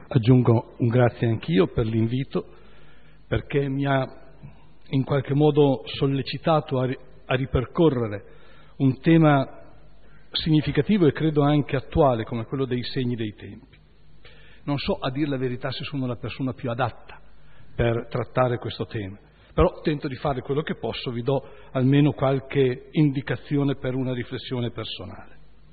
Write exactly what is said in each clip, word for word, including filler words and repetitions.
Aggiungo un grazie anch'io per l'invito, perché mi ha in qualche modo sollecitato a, ri- a ripercorrere un tema significativo e credo anche attuale come quello dei segni dei tempi. Non so, a dir la verità, se sono la persona più adatta per trattare questo tema, però tento di fare quello che posso, vi do almeno qualche indicazione per una riflessione personale.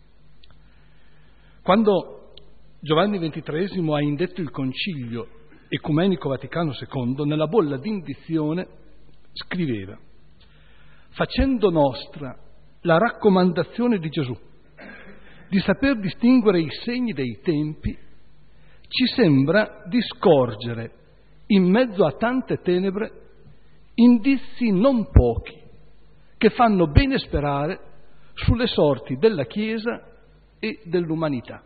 Quando Giovanni ventitreesimo ha indetto il Concilio Ecumenico Vaticano secondo, nella bolla d'indizione scriveva: facendo nostra la raccomandazione di Gesù di saper distinguere i segni dei tempi, ci sembra di scorgere in mezzo a tante tenebre indizi non pochi che fanno bene sperare sulle sorti della Chiesa e dell'umanità.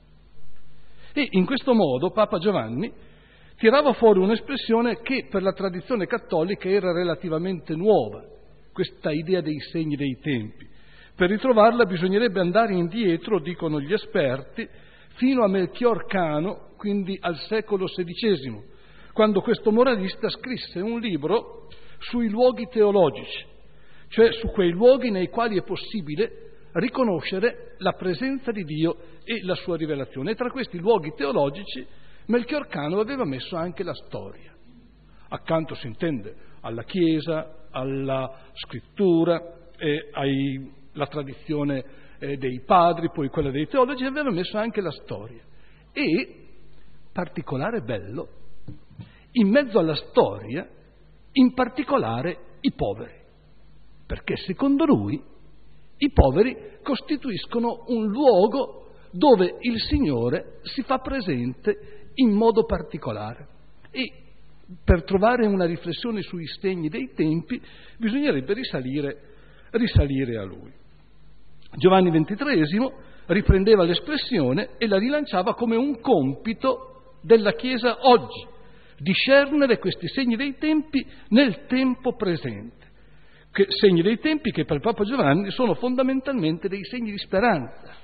E in questo modo Papa Giovanni tirava fuori un'espressione che per la tradizione cattolica era relativamente nuova, questa idea dei segni dei tempi. Per ritrovarla bisognerebbe andare indietro, dicono gli esperti, fino a Melchior Cano, quindi al secolo sedicesimo, quando questo moralista scrisse un libro sui luoghi teologici, cioè su quei luoghi nei quali è possibile riconoscere la presenza di Dio e la sua rivelazione. E tra questi luoghi teologici Melchior Cano aveva messo anche la storia. Accanto, si intende, alla Chiesa, alla scrittura, e alla tradizione eh, dei padri, poi quella dei teologi, aveva messo anche la storia. E, particolare bello, in mezzo alla storia, in particolare i poveri, perché secondo lui i poveri costituiscono un luogo dove il Signore si fa presente in modo particolare. E per trovare una riflessione sui segni dei tempi bisognerebbe risalire, risalire a lui. Giovanni ventitreesimo riprendeva l'espressione e la rilanciava come un compito della Chiesa oggi, discernere questi segni dei tempi nel tempo presente. Che, segni dei tempi che per Papa Giovanni sono fondamentalmente dei segni di speranza,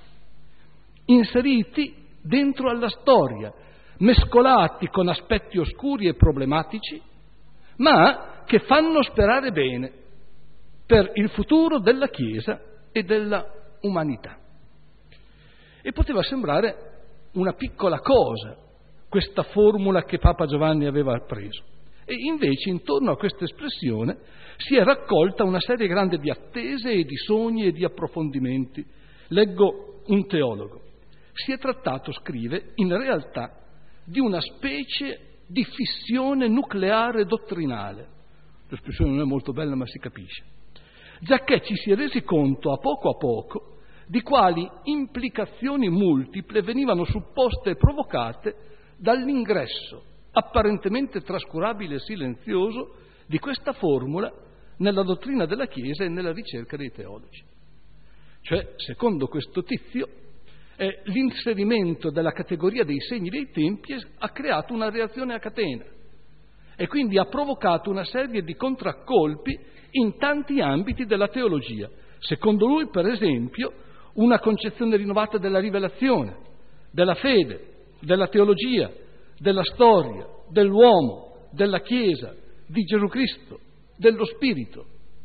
inseriti dentro alla storia, mescolati con aspetti oscuri e problematici, ma che fanno sperare bene per il futuro della Chiesa e della umanità. E poteva sembrare una piccola cosa questa formula che Papa Giovanni aveva preso. E invece intorno a questa espressione si è raccolta una serie grande di attese e di sogni e di approfondimenti. Leggo un teologo. Si è trattato, scrive, in realtà di una specie di fissione nucleare dottrinale. L'espressione non è molto bella, ma si capisce. Giacché ci si è resi conto a poco a poco di quali implicazioni multiple venivano supposte e provocate dall'ingresso apparentemente trascurabile e silenzioso di questa formula nella dottrina della Chiesa e nella ricerca dei teologi. Cioè, secondo questo tizio, eh, l'inserimento della categoria dei segni dei tempi ha creato una reazione a catena e quindi ha provocato una serie di contraccolpi in tanti ambiti della teologia. Secondo lui, per esempio, una concezione rinnovata della rivelazione, della fede, della teologia, della storia, dell'uomo, della Chiesa, di Gesù Cristo, dello Spirito.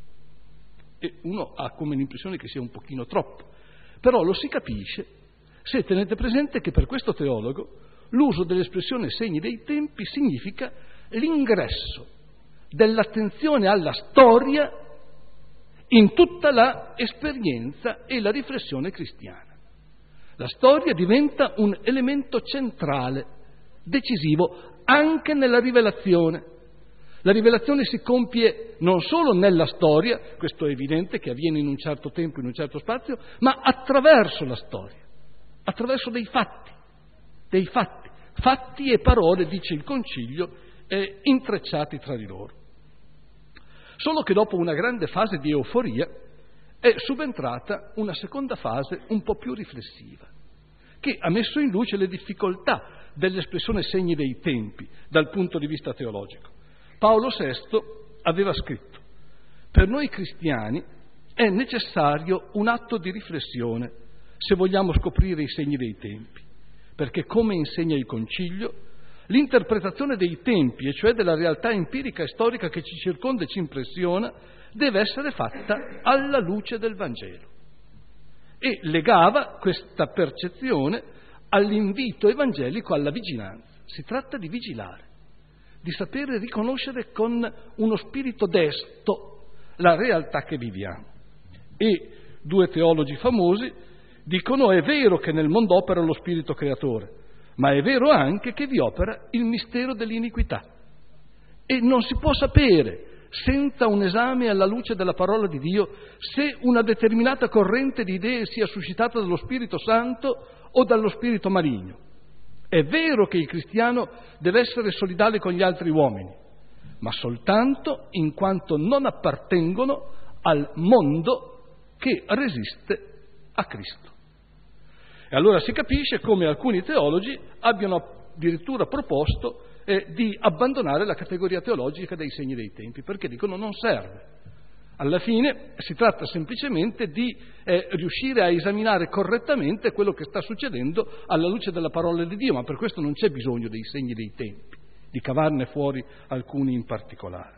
E uno ha come l'impressione che sia un pochino troppo, però lo si capisce se tenete presente che per questo teologo l'uso dell'espressione segni dei tempi significa l'ingresso dell'attenzione alla storia in tutta la esperienza e la riflessione cristiana. La storia diventa un elemento centrale, decisivo, anche nella rivelazione. La rivelazione si compie non solo nella storia, questo è evidente che avviene in un certo tempo, in un certo spazio, ma attraverso la storia, attraverso dei fatti, dei fatti, fatti e parole, dice il Concilio, eh, intrecciati tra di loro. Solo che dopo una grande fase di euforia è subentrata una seconda fase un po' più riflessiva, che ha messo in luce le difficoltà dell'espressione segni dei tempi dal punto di vista teologico. Paolo sesto aveva scritto: per noi cristiani è necessario un atto di riflessione se vogliamo scoprire i segni dei tempi, perché come insegna il Concilio, L'interpretazione dei tempi, e cioè della realtà empirica e storica che ci circonda e ci impressiona, deve essere fatta alla luce del Vangelo. E legava questa percezione all'invito evangelico alla vigilanza. Si tratta di vigilare, di sapere riconoscere con uno spirito desto la realtà che viviamo. E due teologi famosi dicono: è vero che nel mondo opera lo spirito creatore, ma è vero anche che vi opera il mistero dell'iniquità. E non si può sapere, senza un esame alla luce della parola di Dio, se una determinata corrente di idee sia suscitata dallo Spirito Santo o dallo spirito maligno. È vero che il cristiano deve essere solidale con gli altri uomini, ma soltanto in quanto non appartengono al mondo che resiste a Cristo. E allora si capisce come alcuni teologi abbiano addirittura proposto eh, di abbandonare la categoria teologica dei segni dei tempi, perché dicono non serve. Alla fine si tratta semplicemente di eh, riuscire a esaminare correttamente quello che sta succedendo alla luce della parola di Dio, ma per questo non c'è bisogno dei segni dei tempi, di cavarne fuori alcuni in particolare.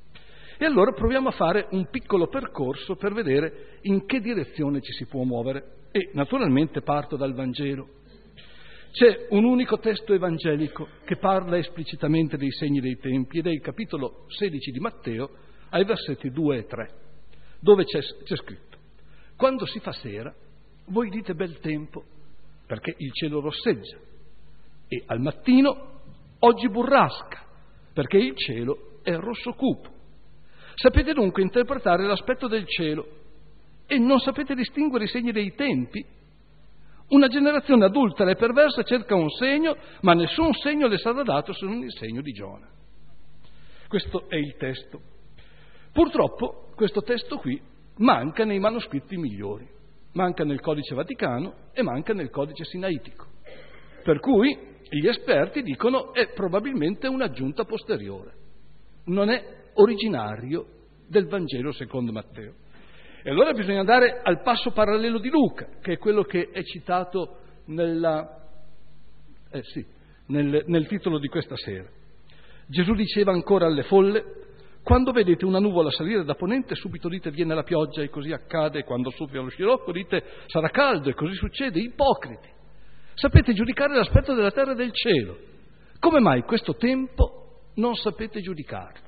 E allora proviamo a fare un piccolo percorso per vedere in che direzione ci si può muovere. E naturalmente parto dal Vangelo. C'è un unico testo evangelico che parla esplicitamente dei segni dei tempi, ed è il capitolo sedici di Matteo, ai versetti due e tre, dove c'è, c'è scritto: quando si fa sera, voi dite bel tempo, perché il cielo rosseggia, e al mattino oggi burrasca, perché il cielo è rosso cupo. Sapete dunque interpretare l'aspetto del cielo e non sapete distinguere i segni dei tempi? Una generazione adultera e perversa cerca un segno, ma nessun segno le sarà dato se non il segno di Giona. Questo è il testo. Purtroppo questo testo qui manca nei manoscritti migliori, manca nel Codice Vaticano e manca nel Codice Sinaitico, per cui gli esperti dicono è probabilmente un'aggiunta posteriore, non è originario del Vangelo secondo Matteo. E allora bisogna andare al passo parallelo di Luca, che è quello che è citato nella, eh sì, nel, nel titolo di questa sera. Gesù diceva ancora alle folle: quando vedete una nuvola salire da ponente, subito dite viene la pioggia, e così accade. Quando soffia lo scirocco dite sarà caldo, e così succede. Ipocriti, sapete giudicare l'aspetto della terra e del cielo, come mai questo tempo non sapete giudicarlo?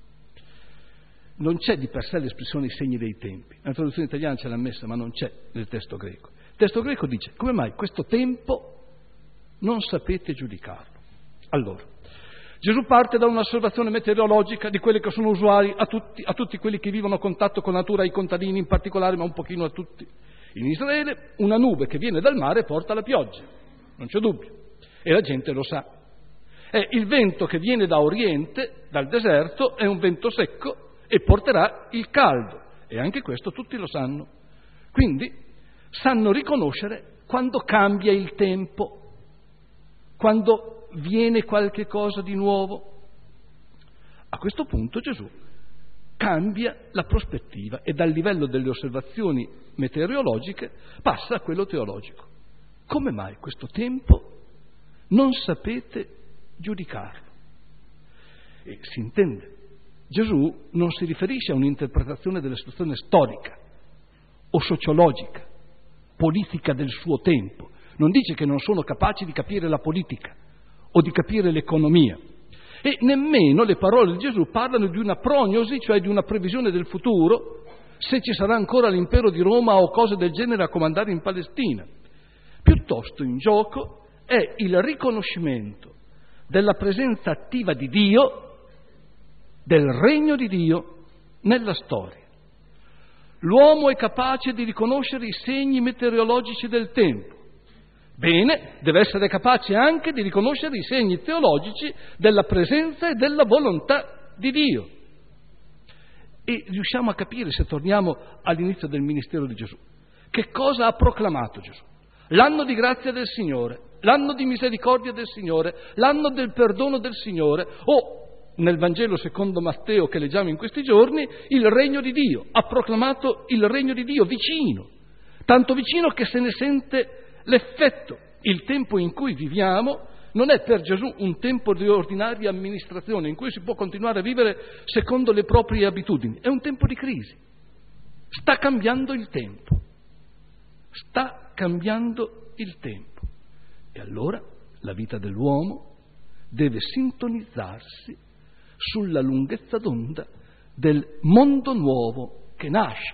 Non c'è di per sé l'espressione i segni dei tempi. La traduzione italiana ce l'ha messa, ma non c'è nel testo greco. Il testo greco dice: come mai questo tempo non sapete giudicarlo? Allora, Gesù parte da un'osservazione meteorologica di quelle che sono usuali a tutti, a tutti quelli che vivono a contatto con la natura, ai contadini in particolare, ma un pochino a tutti. In Israele una nube che viene dal mare porta la pioggia, non c'è dubbio, e la gente lo sa. È il vento che viene da oriente, dal deserto, è un vento secco e porterà il caldo, e anche questo tutti lo sanno. Quindi sanno riconoscere quando cambia il tempo, quando viene qualche cosa di nuovo. A questo punto Gesù cambia la prospettiva e dal livello delle osservazioni meteorologiche passa a quello teologico. Come mai questo tempo non sapete giudicarlo? E si intende, Gesù non si riferisce a un'interpretazione della situazione storica o sociologica, politica del suo tempo. Non dice che non sono capaci di capire la politica o di capire l'economia. E nemmeno le parole di Gesù parlano di una prognosi, cioè di una previsione del futuro, se ci sarà ancora l'impero di Roma o cose del genere a comandare in Palestina. Piuttosto in gioco è il riconoscimento della presenza attiva di Dio, del regno di Dio nella storia. L'uomo è capace di riconoscere i segni meteorologici del tempo. Bene, deve essere capace anche di riconoscere i segni teologici della presenza e della volontà di Dio. E riusciamo a capire, se torniamo all'inizio del ministero di Gesù, che cosa ha proclamato Gesù. L'anno di grazia del Signore, l'anno di misericordia del Signore, l'anno del perdono del Signore, o nel Vangelo secondo Matteo che leggiamo in questi giorni, il regno di Dio. Ha proclamato il regno di Dio vicino, tanto vicino che se ne sente l'effetto. Il tempo in cui viviamo non è per Gesù un tempo di ordinaria amministrazione in cui si può continuare a vivere secondo le proprie abitudini, è un tempo di crisi. Sta cambiando il tempo, sta cambiando il tempo. E allora la vita dell'uomo deve sintonizzarsi sulla lunghezza d'onda del mondo nuovo che nasce.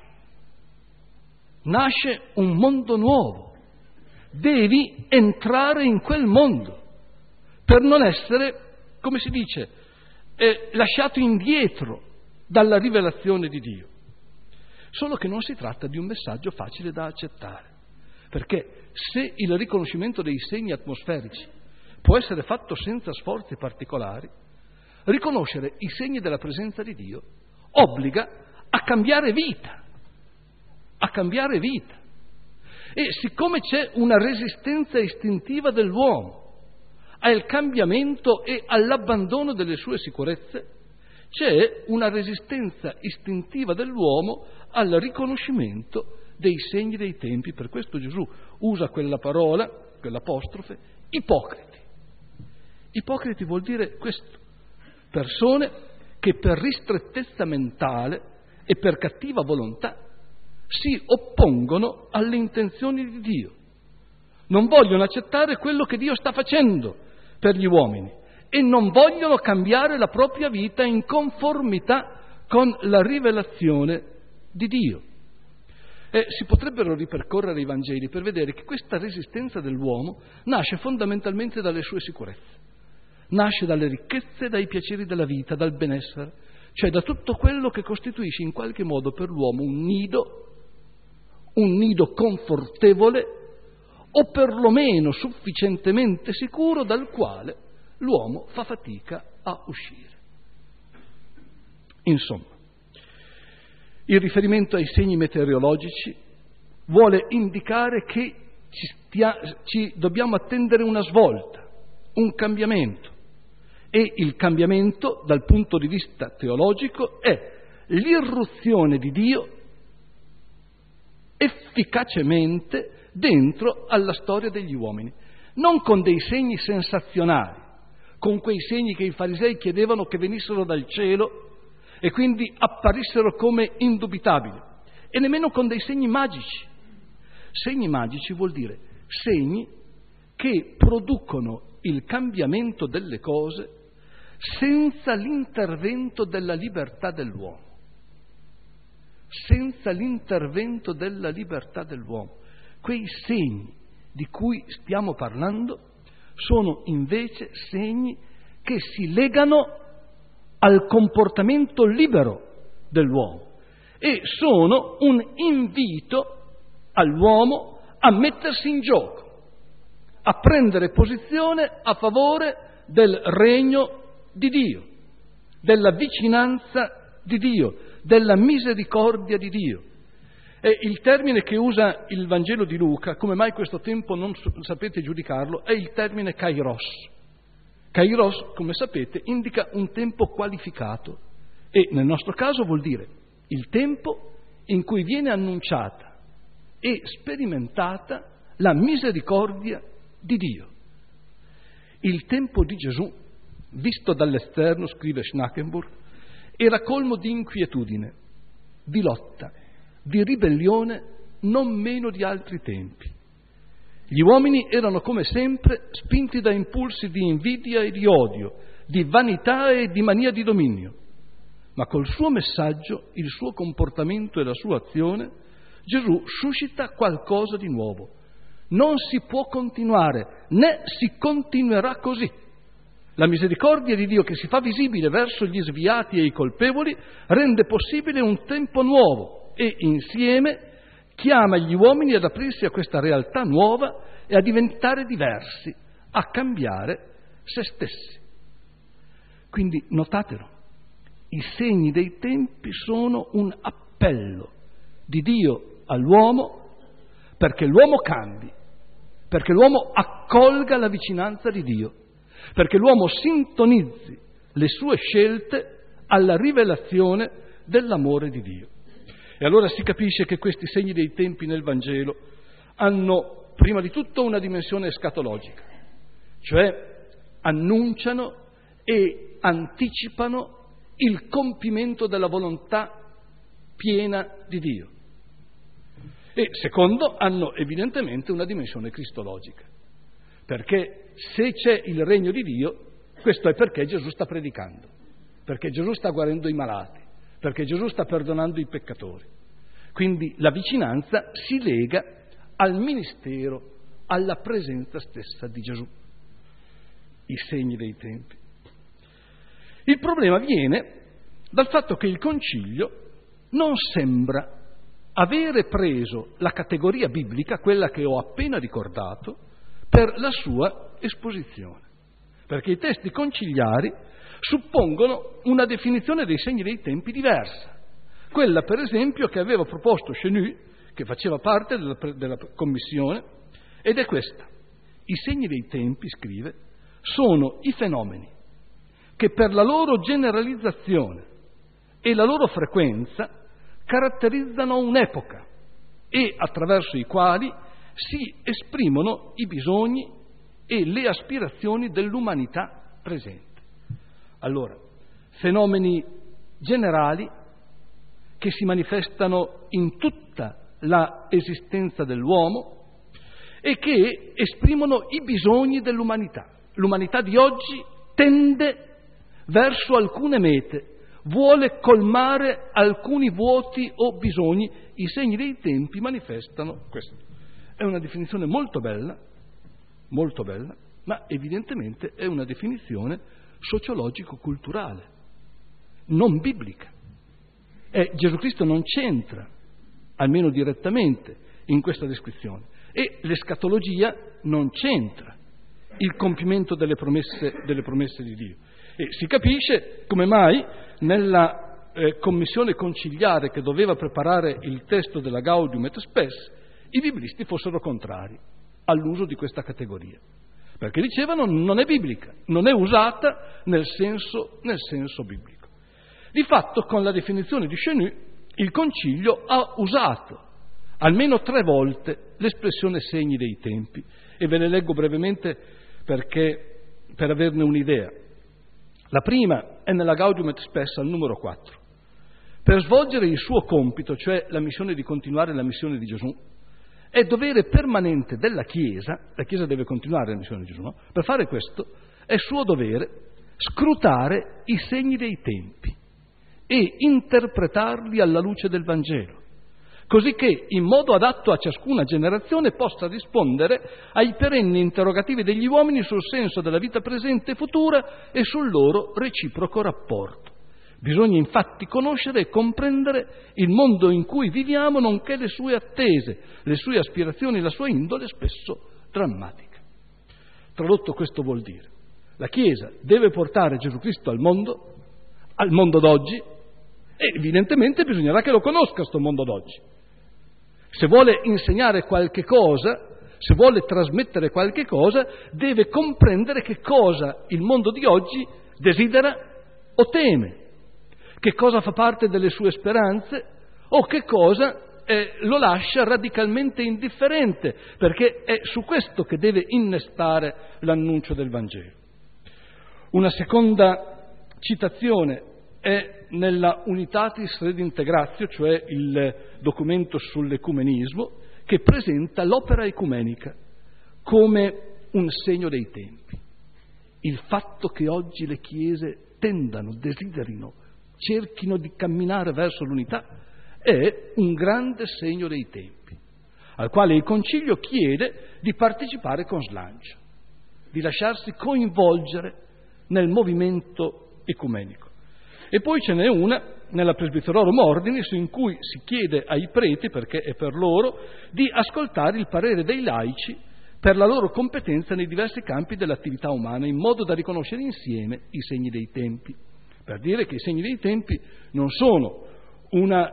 Nasce un mondo nuovo. Devi entrare in quel mondo per non essere, come si dice, eh, lasciato indietro dalla rivelazione di Dio. Solo che non si tratta di un messaggio facile da accettare, perché se il riconoscimento dei segni atmosferici può essere fatto senza sforzi particolari, riconoscere i segni della presenza di Dio obbliga a cambiare vita, a cambiare vita. E siccome c'è una resistenza istintiva dell'uomo al cambiamento e all'abbandono delle sue sicurezze, c'è una resistenza istintiva dell'uomo al riconoscimento dei segni dei tempi. Per questo Gesù usa quella parola, quell'apostrofe, ipocriti. Ipocriti vuol dire questo: persone che per ristrettezza mentale e per cattiva volontà si oppongono alle intenzioni di Dio, non vogliono accettare quello che Dio sta facendo per gli uomini e non vogliono cambiare la propria vita in conformità con la rivelazione di Dio. E si potrebbero ripercorrere i Vangeli per vedere che questa resistenza dell'uomo nasce fondamentalmente dalle sue sicurezze, nasce dalle ricchezze, dai piaceri della vita, dal benessere, cioè da tutto quello che costituisce in qualche modo per l'uomo un nido, un nido confortevole o perlomeno sufficientemente sicuro dal quale l'uomo fa fatica a uscire. Insomma, il riferimento ai segni meteorologici vuole indicare che ci, stia, ci dobbiamo attendere una svolta, un cambiamento, e il cambiamento dal punto di vista teologico è l'irruzione di Dio efficacemente dentro alla storia degli uomini, non con dei segni sensazionali, con quei segni che i farisei chiedevano che venissero dal cielo e quindi apparissero come indubitabili, e nemmeno con dei segni magici. Segni magici vuol dire segni che producono il cambiamento delle cose senza l'intervento della libertà dell'uomo. Senza l'intervento della libertà dell'uomo. Quei segni di cui stiamo parlando sono invece segni che si legano al comportamento libero dell'uomo e sono un invito all'uomo a mettersi in gioco, a prendere posizione a favore del regno di Dio, della vicinanza di Dio, della misericordia di Dio. E il termine che usa il Vangelo di Luca, come mai questo tempo non sapete giudicarlo, è il termine kairos. Kairos, come sapete, indica un tempo qualificato e nel nostro caso vuol dire il tempo in cui viene annunciata e sperimentata la misericordia di Dio. Il tempo di Gesù, visto dall'esterno, scrive Schnackenburg, era colmo di inquietudine, di lotta, di ribellione non meno di altri tempi. Gli uomini erano come sempre spinti da impulsi di invidia e di odio, di vanità e di mania di dominio. Ma col suo messaggio, il suo comportamento e la sua azione, Gesù suscita qualcosa di nuovo. Non si può continuare, né si continuerà così. La misericordia di Dio che si fa visibile verso gli sviati e i colpevoli rende possibile un tempo nuovo e insieme chiama gli uomini ad aprirsi a questa realtà nuova e a diventare diversi, a cambiare se stessi. Quindi notatelo, i segni dei tempi sono un appello di Dio all'uomo perché l'uomo cambi, perché l'uomo accolga la vicinanza di Dio, perché l'uomo sintonizzi le sue scelte alla rivelazione dell'amore di Dio. E allora si capisce che questi segni dei tempi nel Vangelo hanno prima di tutto una dimensione escatologica, cioè annunciano e anticipano il compimento della volontà piena di Dio. E secondo, hanno evidentemente una dimensione cristologica, perché se c'è il regno di Dio, questo è perché Gesù sta predicando, perché Gesù sta guarendo i malati, perché Gesù sta perdonando i peccatori. Quindi la vicinanza si lega al ministero, alla presenza stessa di Gesù, i segni dei tempi. Il problema viene dal fatto che il Concilio non sembra avere preso la categoria biblica, quella che ho appena ricordato, per la sua esposizione, perché i testi conciliari suppongono una definizione dei segni dei tempi diversa, quella per esempio che aveva proposto Chenu, che faceva parte della, della commissione, ed è questa: i segni dei tempi, scrive, sono i fenomeni che per la loro generalizzazione e la loro frequenza caratterizzano un'epoca e attraverso i quali si esprimono i bisogni e le aspirazioni dell'umanità presente. Allora, fenomeni generali che si manifestano in tutta la esistenza dell'uomo e che esprimono i bisogni dell'umanità. L'umanità di oggi tende verso alcune mete, vuole colmare alcuni vuoti o bisogni. I segni dei tempi manifestano questo. È una definizione molto bella, molto bella, ma evidentemente è una definizione sociologico-culturale, non biblica. E Gesù Cristo non c'entra, almeno direttamente, in questa descrizione. E l'escatologia non c'entra, il compimento delle promesse, delle promesse di Dio. E si capisce come mai nella eh, commissione conciliare che doveva preparare il testo della Gaudium et Spes i biblisti fossero contrari all'uso di questa categoria, perché dicevano non è biblica, non è usata nel senso, nel senso biblico. Di fatto, con la definizione di Chenu, il Concilio ha usato almeno tre volte l'espressione segni dei tempi, e ve le leggo brevemente perché, per averne un'idea. La prima è nella Gaudium et Spes al numero quattro. Per svolgere il suo compito, cioè la missione di continuare la missione di Gesù, è dovere permanente della Chiesa, la Chiesa deve continuare la missione di Gesù, no? Per fare questo è suo dovere scrutare i segni dei tempi e interpretarli alla luce del Vangelo, così che in modo adatto a ciascuna generazione possa rispondere ai perenni interrogativi degli uomini sul senso della vita presente e futura e sul loro reciproco rapporto. Bisogna infatti conoscere e comprendere il mondo in cui viviamo, nonché le sue attese, le sue aspirazioni, la sua indole spesso drammatica. Tradotto, questo vuol dire: la Chiesa deve portare Gesù Cristo al mondo, al mondo d'oggi, e evidentemente bisognerà che lo conosca questo mondo d'oggi. Se vuole insegnare qualche cosa, se vuole trasmettere qualche cosa, deve comprendere che cosa il mondo di oggi desidera o teme, che cosa fa parte delle sue speranze o che cosa eh, lo lascia radicalmente indifferente, perché è su questo che deve innestare l'annuncio del Vangelo. Una seconda citazione è nella Unitatis Redintegratio, cioè il documento sull'ecumenismo, che presenta l'opera ecumenica come un segno dei tempi. Il fatto che oggi le chiese tendano, desiderino, cerchino di camminare verso l'unità è un grande segno dei tempi, al quale il Concilio chiede di partecipare con slancio, di lasciarsi coinvolgere nel movimento ecumenico. E poi ce n'è una nella Presbyterorum Ordinis in cui si chiede ai preti, perché è per loro, di ascoltare il parere dei laici per la loro competenza nei diversi campi dell'attività umana, in modo da riconoscere insieme i segni dei tempi. Per dire che i segni dei tempi non sono una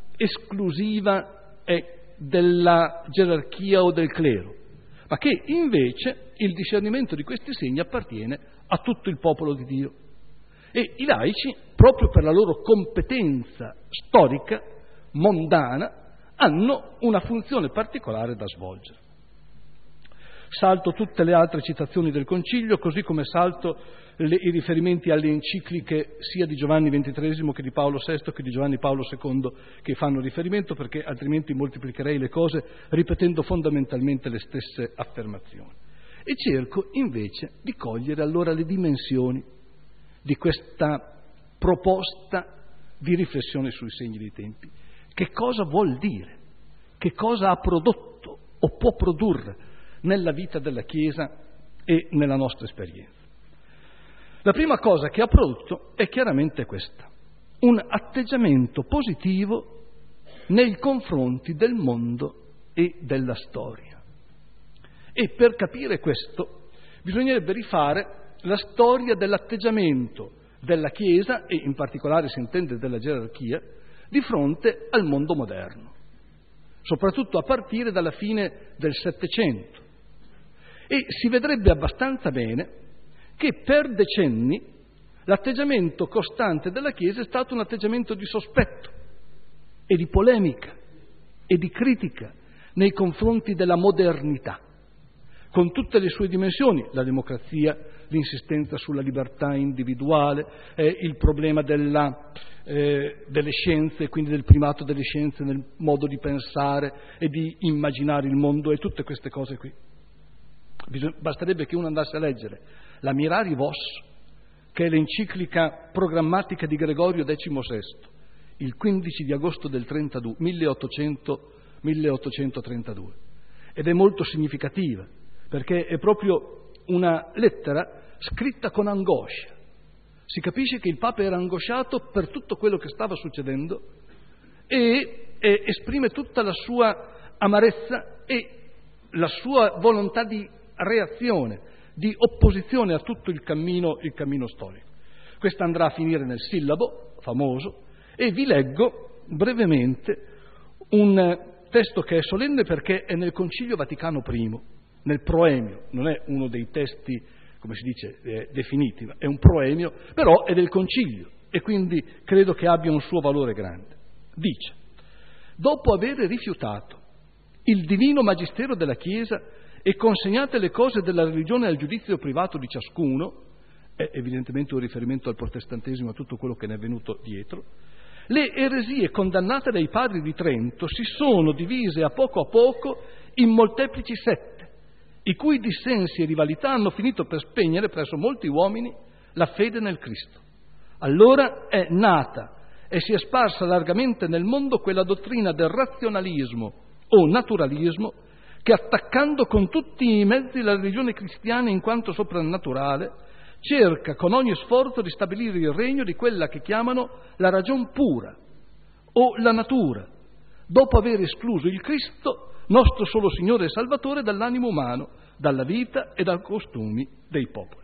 esclusiva eh, della gerarchia o del clero, ma che invece il discernimento di questi segni appartiene a tutto il popolo di Dio. E i laici, proprio per la loro competenza storica, mondana, hanno una funzione particolare da svolgere. salto tutte le altre citazioni del Concilio, così come salto le, i riferimenti alle encicliche sia di Giovanni ventitreesimo che di Paolo sesto che di Giovanni Paolo secondo che fanno riferimento, perché altrimenti moltiplicherei le cose ripetendo fondamentalmente le stesse affermazioni. E cerco invece di cogliere allora le dimensioni di questa proposta di riflessione sui segni dei tempi. Che cosa vuol dire? Che cosa ha prodotto o può produrre nella vita della Chiesa e nella nostra esperienza? La prima cosa che ha prodotto è chiaramente questa: un atteggiamento positivo nei confronti del mondo e della storia. E per capire questo bisognerebbe rifare la storia dell'atteggiamento della Chiesa, e in particolare si intende della gerarchia, di fronte al mondo moderno, soprattutto a partire dalla fine del Settecento. E si vedrebbe abbastanza bene che per decenni l'atteggiamento costante della Chiesa è stato un atteggiamento di sospetto e di polemica e di critica nei confronti della modernità, con tutte le sue dimensioni: la democrazia, l'insistenza sulla libertà individuale, eh, il problema della, eh, delle scienze, quindi del primato delle scienze nel modo di pensare e di immaginare il mondo, e tutte queste cose qui. Bisogna, basterebbe che uno andasse a leggere la Mirari Vos, che è l'enciclica programmatica di Gregorio diciannovesimo, il quindici di agosto del trentadue, milleottocentotrentadue, ed è molto significativa, perché è proprio una lettera scritta con angoscia. Si capisce che il Papa era angosciato per tutto quello che stava succedendo e, e esprime tutta la sua amarezza e la sua volontà di reazione, di opposizione a tutto il cammino, il cammino storico. Questo andrà a finire nel sillabo famoso, e vi leggo brevemente un testo che è solenne perché è nel Concilio Vaticano primo, nel proemio, non è uno dei testi, come si dice, eh, definiti, ma è un proemio, però è del Concilio e quindi credo che abbia un suo valore grande. Dice: dopo aver rifiutato il divino magistero della Chiesa e consegnate le cose della religione al giudizio privato di ciascuno, è evidentemente un riferimento al protestantesimo, a tutto quello che ne è venuto dietro, le eresie condannate dai padri di Trento si sono divise a poco a poco in molteplici sette, i cui dissensi e rivalità hanno finito per spegnere presso molti uomini la fede nel Cristo. Allora è nata e si è sparsa largamente nel mondo quella dottrina del razionalismo o naturalismo che, attaccando con tutti i mezzi la religione cristiana in quanto soprannaturale, cerca con ogni sforzo di stabilire il regno di quella che chiamano la ragion pura o la natura, dopo aver escluso il Cristo, nostro solo Signore e Salvatore, dall'animo umano, dalla vita e dai costumi dei popoli.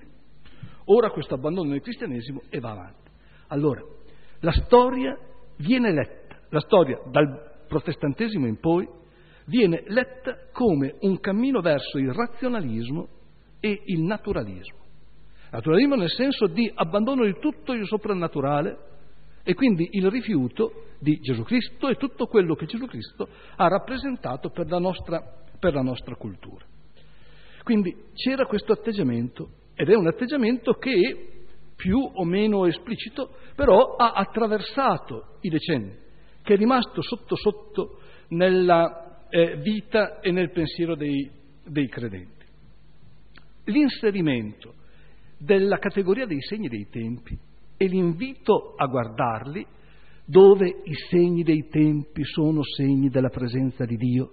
Ora questo abbandono del cristianesimo e va avanti. Allora, la storia viene letta, la storia dal protestantesimo in poi viene letta come un cammino verso il razionalismo e il naturalismo. Naturalismo nel senso di abbandono di tutto il soprannaturale e quindi il rifiuto di Gesù Cristo e tutto quello che Gesù Cristo ha rappresentato per la nostra, per la nostra cultura. Quindi c'era questo atteggiamento, ed è un atteggiamento che, più o meno esplicito, però ha attraversato i decenni, che è rimasto sotto sotto nella eh, vita e nel pensiero dei, dei credenti. L'inserimento della categoria dei segni dei tempi e l'invito a guardarli, dove i segni dei tempi sono segni della presenza di Dio,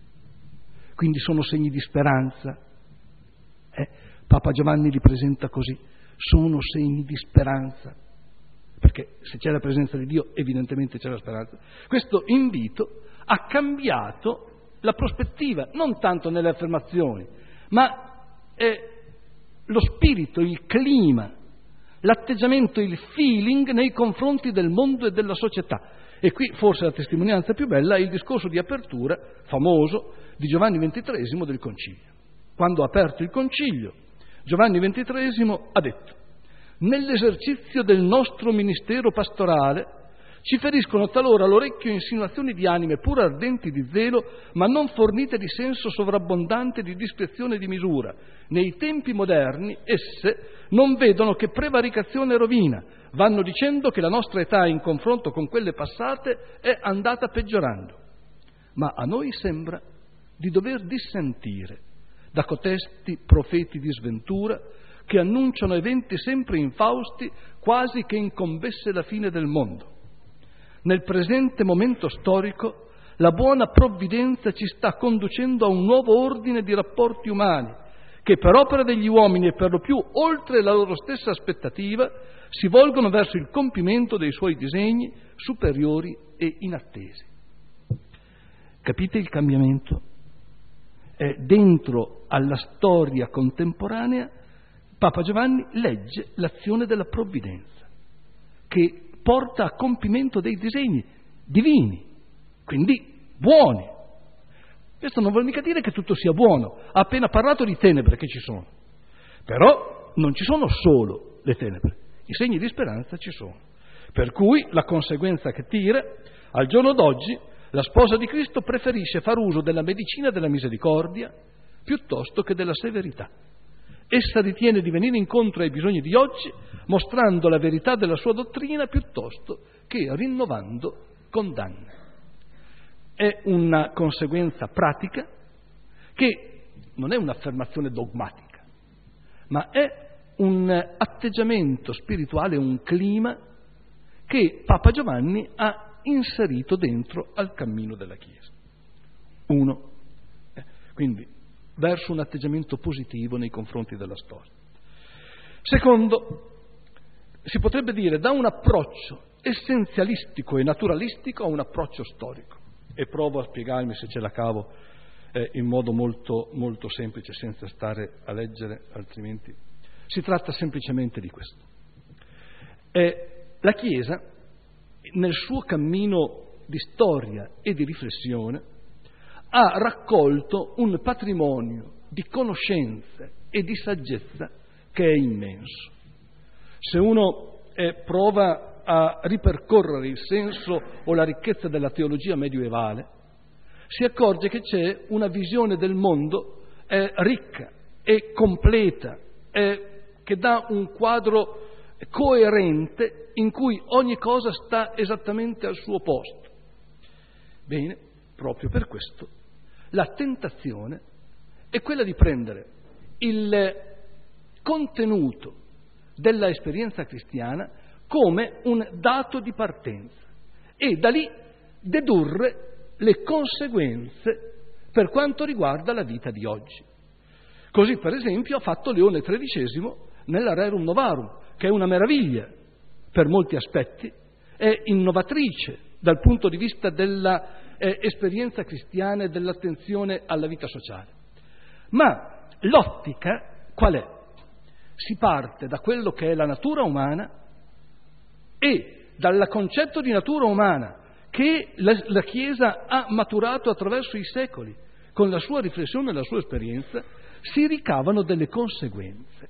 quindi sono segni di speranza. Eh, Papa Giovanni li presenta così: sono segni di speranza, perché se c'è la presenza di Dio evidentemente c'è la speranza. Questo invito ha cambiato la prospettiva, non tanto nelle affermazioni, ma è lo spirito, il clima, l'atteggiamento, il feeling nei confronti del mondo e della società. E qui forse la testimonianza più bella è il discorso di apertura famoso di Giovanni ventitreesimo del Concilio. Quando ha aperto il Concilio, Giovanni ventitreesimo ha detto: nell'esercizio del nostro ministero pastorale Ci feriscono talora all'orecchio insinuazioni di anime pur ardenti di zelo, ma non fornite di senso sovrabbondante di discrezione e di misura. Nei tempi moderni esse non vedono che prevaricazione e rovina, vanno dicendo che la nostra età in confronto con quelle passate è andata peggiorando. Ma a noi sembra di dover dissentire da cotesti profeti di sventura che annunciano eventi sempre infausti, quasi che incombesse la fine del mondo. Nel presente momento storico la buona provvidenza ci sta conducendo a un nuovo ordine di rapporti umani che per opera degli uomini e per lo più oltre la loro stessa aspettativa si volgono verso il compimento dei suoi disegni superiori e inattesi. Capite il cambiamento? Eh, dentro alla storia contemporanea Papa Giovanni legge l'azione della provvidenza che porta a compimento dei disegni divini, quindi buoni. Questo non vuol mica dire che tutto sia buono, ha appena parlato di tenebre che ci sono, però non ci sono solo le tenebre, i segni di speranza ci sono, per cui la conseguenza che tira, al giorno d'oggi la sposa di Cristo preferisce far uso della medicina della misericordia piuttosto che della severità. Essa ritiene di venire incontro ai bisogni di oggi, mostrando la verità della sua dottrina piuttosto che rinnovando condanne. È una conseguenza pratica che non è un'affermazione dogmatica, ma è un atteggiamento spirituale, un clima che Papa Giovanni ha inserito dentro al cammino della Chiesa. Uno, eh, quindi verso un atteggiamento positivo nei confronti della storia. Secondo, si potrebbe dire da un approccio essenzialistico e naturalistico a un approccio storico. E provo a spiegarmi, se ce la cavo, eh, in modo molto, molto semplice, senza stare a leggere, altrimenti. Si tratta semplicemente di questo. Eh, la Chiesa, nel suo cammino di storia e di riflessione, ha raccolto un patrimonio di conoscenze e di saggezza che è immenso. Se uno eh, prova a ripercorrere il senso o la ricchezza della teologia medievale, si accorge che c'è una visione del mondo eh, ricca e completa, eh, che dà un quadro coerente in cui ogni cosa sta esattamente al suo posto. Bene, proprio per questo la tentazione è quella di prendere il contenuto della esperienza cristiana come un dato di partenza e da lì dedurre le conseguenze per quanto riguarda la vita di oggi. Così, per esempio, ha fatto Leone tredicesimo nella Rerum Novarum, che è una meraviglia per molti aspetti, è innovatrice dal punto di vista della Eh, esperienza cristiana e dell'attenzione alla vita sociale. Ma l'ottica qual è? Si parte da quello che è la natura umana e dal concetto di natura umana che la, la Chiesa ha maturato attraverso i secoli, con la sua riflessione e la sua esperienza, si ricavano delle conseguenze.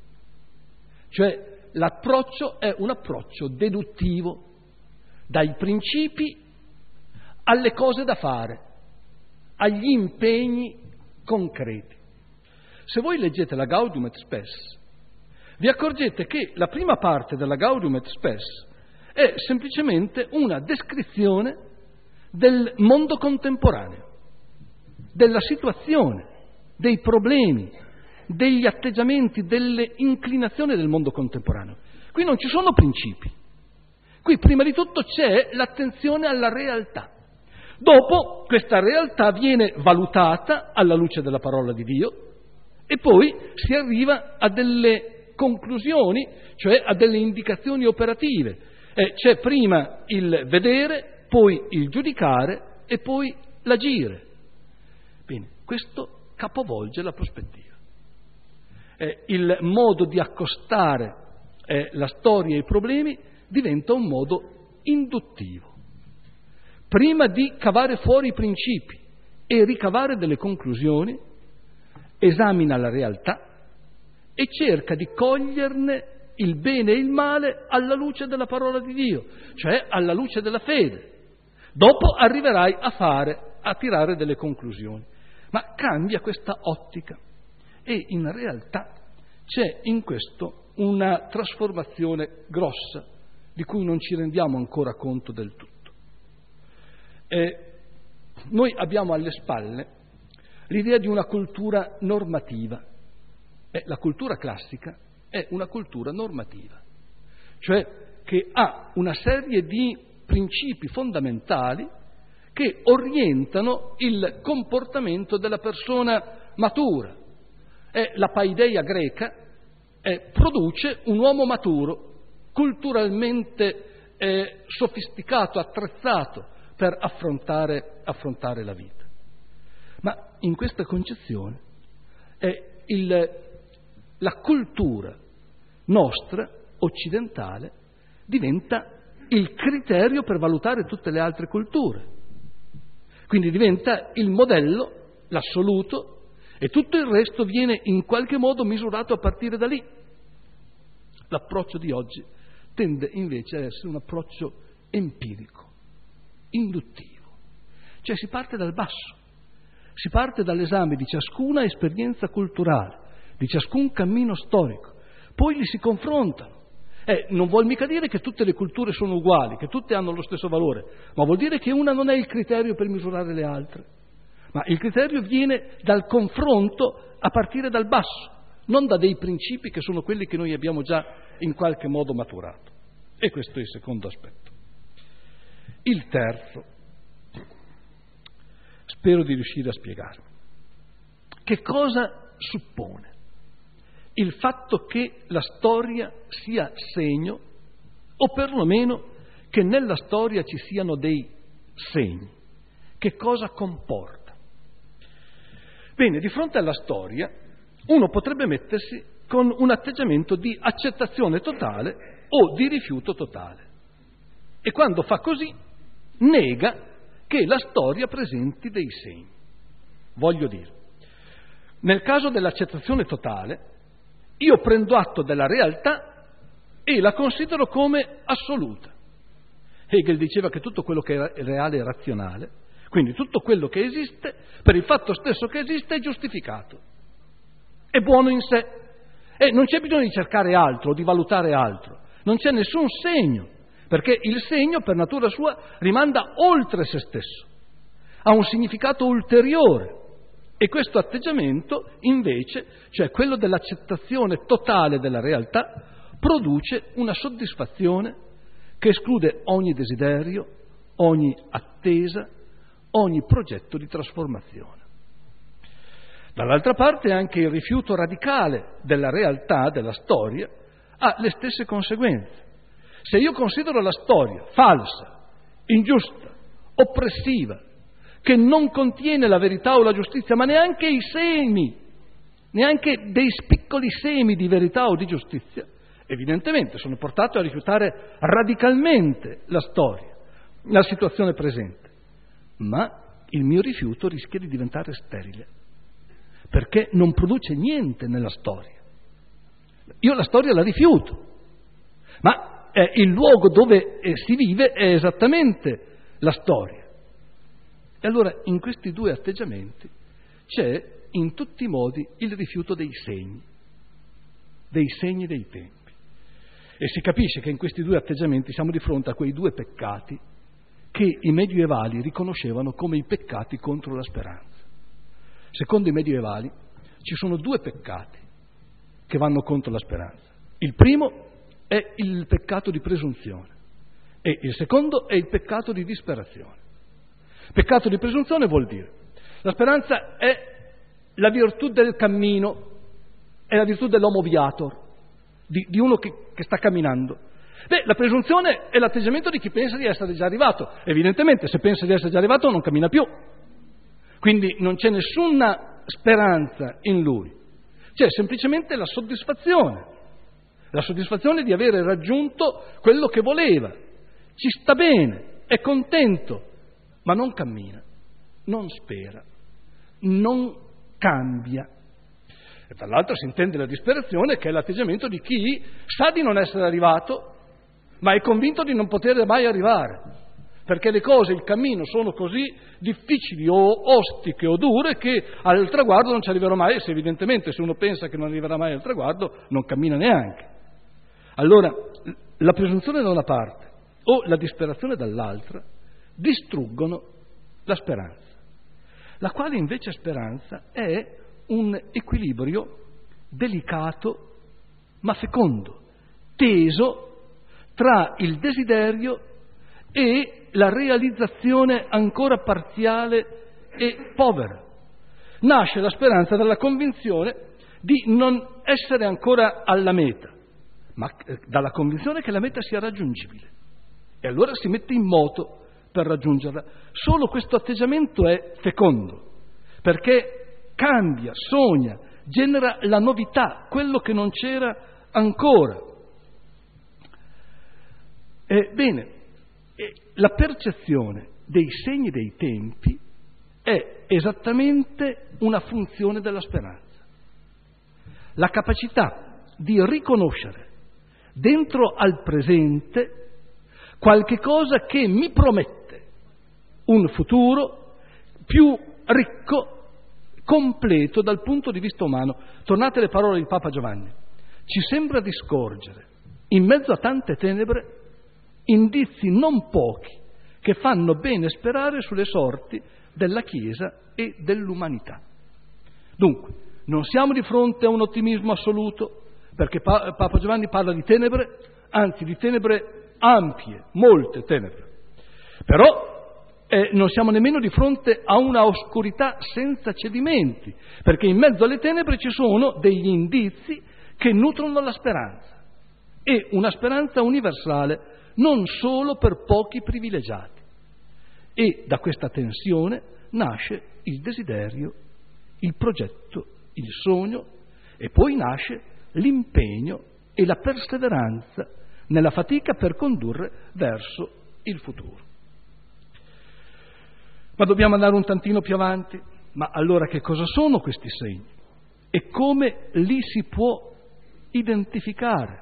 Cioè l'approccio è un approccio deduttivo dai principi alle cose da fare, agli impegni concreti. Se voi leggete la Gaudium et Spes, vi accorgete che la prima parte della Gaudium et Spes è semplicemente una descrizione del mondo contemporaneo, della situazione, dei problemi, degli atteggiamenti, delle inclinazioni del mondo contemporaneo. Qui non ci sono principi, qui prima di tutto c'è l'attenzione alla realtà. Dopo questa realtà viene valutata alla luce della parola di Dio e poi si arriva a delle conclusioni, cioè a delle indicazioni operative. Eh, c'è prima il vedere, poi il giudicare e poi l'agire. Bene, questo capovolge la prospettiva. Eh, il modo di accostare eh, la storia e i problemi diventa un modo induttivo. Prima di cavare fuori i principi e ricavare delle conclusioni, esamina la realtà e cerca di coglierne il bene e il male alla luce della parola di Dio, cioè alla luce della fede. Dopo arriverai a fare, a tirare delle conclusioni. Ma cambia questa ottica e in realtà c'è in questo una trasformazione grossa di cui non ci rendiamo ancora conto del tutto. Eh, noi abbiamo alle spalle l'idea di una cultura normativa. Eh, la cultura classica è una cultura normativa, cioè che ha una serie di principi fondamentali che orientano il comportamento della persona matura. Eh, la paideia greca eh, produce un uomo maturo, culturalmente eh, sofisticato, attrezzato per affrontare, affrontare la vita. Ma in questa concezione è il, la cultura nostra, occidentale, diventa il criterio per valutare tutte le altre culture. Quindi diventa il modello, l'assoluto, e tutto il resto viene in qualche modo misurato a partire da lì. L'approccio di oggi tende invece a essere un approccio empirico, induttivo. Cioè si parte dal basso, si parte dall'esame di ciascuna esperienza culturale, di ciascun cammino storico, poi li si confrontano. Eh, non vuol mica dire che tutte le culture sono uguali, che tutte hanno lo stesso valore, ma vuol dire che una non è il criterio per misurare le altre. Ma il criterio viene dal confronto a partire dal basso, non da dei principi che sono quelli che noi abbiamo già in qualche modo maturato. E questo è il secondo aspetto. Il terzo, spero di riuscire a spiegarmi. Che cosa suppone il fatto che la storia sia segno, o perlomeno che nella storia ci siano dei segni? Che cosa comporta? Bene, di fronte alla storia uno potrebbe mettersi con un atteggiamento di accettazione totale o di rifiuto totale. E quando fa così nega che la storia presenti dei segni. Voglio dire, nel caso dell'accettazione totale, io prendo atto della realtà e la considero come assoluta. Hegel diceva che tutto quello che è reale è razionale, quindi tutto quello che esiste, per il fatto stesso che esiste, è giustificato, è buono in sé. E non c'è bisogno di cercare altro o di valutare altro, non c'è nessun segno, perché il segno per natura sua rimanda oltre se stesso, ha un significato ulteriore. E questo atteggiamento, invece, cioè quello dell'accettazione totale della realtà, produce una soddisfazione che esclude ogni desiderio, ogni attesa, ogni progetto di trasformazione. Dall'altra parte anche il rifiuto radicale della realtà, della storia, ha le stesse conseguenze. Se io considero la storia falsa, ingiusta, oppressiva, che non contiene la verità o la giustizia, ma neanche i semi, neanche dei piccoli semi di verità o di giustizia, evidentemente sono portato a rifiutare radicalmente la storia, la situazione presente. Ma il mio rifiuto rischia di diventare sterile, perché non produce niente nella storia. Io la storia la rifiuto, ma eh, il luogo dove eh, si vive è esattamente la storia. E allora in questi due atteggiamenti c'è in tutti i modi il rifiuto dei segni, dei segni dei tempi. E si capisce che in questi due atteggiamenti siamo di fronte a quei due peccati che i medievali riconoscevano come i peccati contro la speranza. Secondo i medievali ci sono due peccati che vanno contro la speranza. Il primo è il peccato di presunzione e il secondo è il peccato di disperazione. Peccato di presunzione vuol dire la speranza è la virtù del cammino, è la virtù dell'homo viator, di, di uno che, che sta camminando. Beh, la presunzione è l'atteggiamento di chi pensa di essere già arrivato. Evidentemente, se pensa di essere già arrivato non cammina più. Quindi non c'è nessuna speranza in lui. C'è semplicemente la soddisfazione, la soddisfazione di avere raggiunto quello che voleva. Ci sta bene, è contento, ma non cammina, non spera, non cambia. E dall'altro si intende la disperazione, che è l'atteggiamento di chi sa di non essere arrivato, ma è convinto di non poter mai arrivare, perché le cose, il cammino sono così difficili o ostiche o dure che al traguardo non ci arriverò mai, e se evidentemente se uno pensa che non arriverà mai al traguardo non cammina neanche. Allora la presunzione da una parte o la disperazione dall'altra distruggono la speranza, la quale invece speranza è un equilibrio delicato ma fecondo, teso tra il desiderio e la realizzazione ancora parziale e povera. Nasce la speranza dalla convinzione di non essere ancora alla meta, ma dalla convinzione che la meta sia raggiungibile. E allora si mette in moto per raggiungerla. Solo questo atteggiamento è fecondo, perché cambia, sogna, genera la novità, quello che non c'era ancora. Ebbene, la percezione dei segni dei tempi è esattamente una funzione della speranza. La capacità di riconoscere dentro al presente qualche cosa che mi promette un futuro più ricco, completo dal punto di vista umano. Tornate alle parole di Papa Giovanni. Ci sembra di scorgere, in mezzo a tante tenebre, indizi non pochi che fanno bene sperare sulle sorti della Chiesa e dell'umanità. Dunque, non siamo di fronte a un ottimismo assoluto, perché pa- Papa Giovanni parla di tenebre, anzi di tenebre ampie, molte tenebre. Però eh, non siamo nemmeno di fronte a una oscurità senza cedimenti, perché in mezzo alle tenebre ci sono degli indizi che nutrono la speranza, e una speranza universale, non solo per pochi privilegiati. E da questa tensione nasce il desiderio, il progetto, il sogno, e poi nasce l'impegno e la perseveranza nella fatica per condurre verso il futuro. Ma dobbiamo andare un tantino più avanti. Ma allora che cosa sono questi segni? E come li si può identificare?